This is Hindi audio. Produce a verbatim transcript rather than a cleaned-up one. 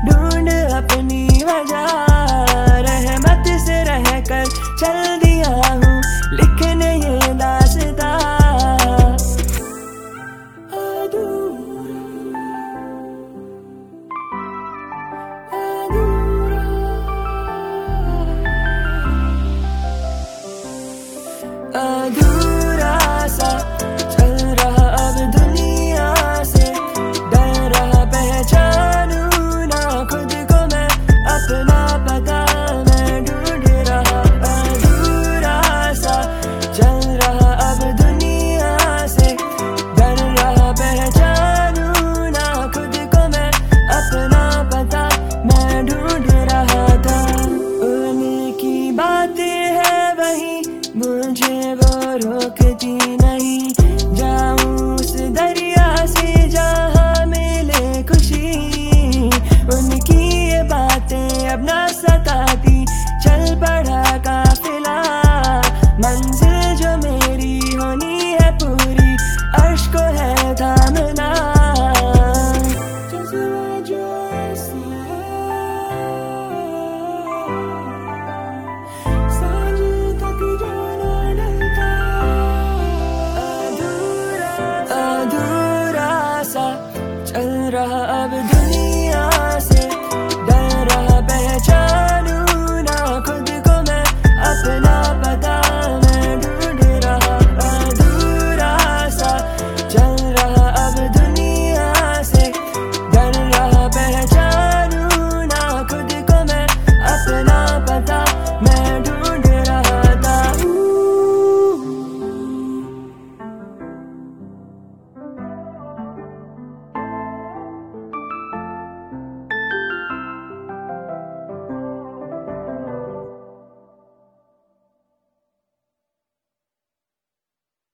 ढूंढ अपनी वजह, रहमत से रह कर चल दिया हूँ लिखने ये दास्तां। अधूरा सा चल रहा अब दुनिया से, डर रहा पहचानूं ना खुद को मैं, अपना पता मैं ढूंढ रहा। अधूरा सा चल रहा अब दुनिया से, डर रहा पहचानूं ना खुद को मैं, अपना पता मैं ढूंढ रहा था। उनकी बातें है वही मुझे वो रोकती नहीं, जाऊं उस दरिया से जहाँ मिले खुशी, उनकी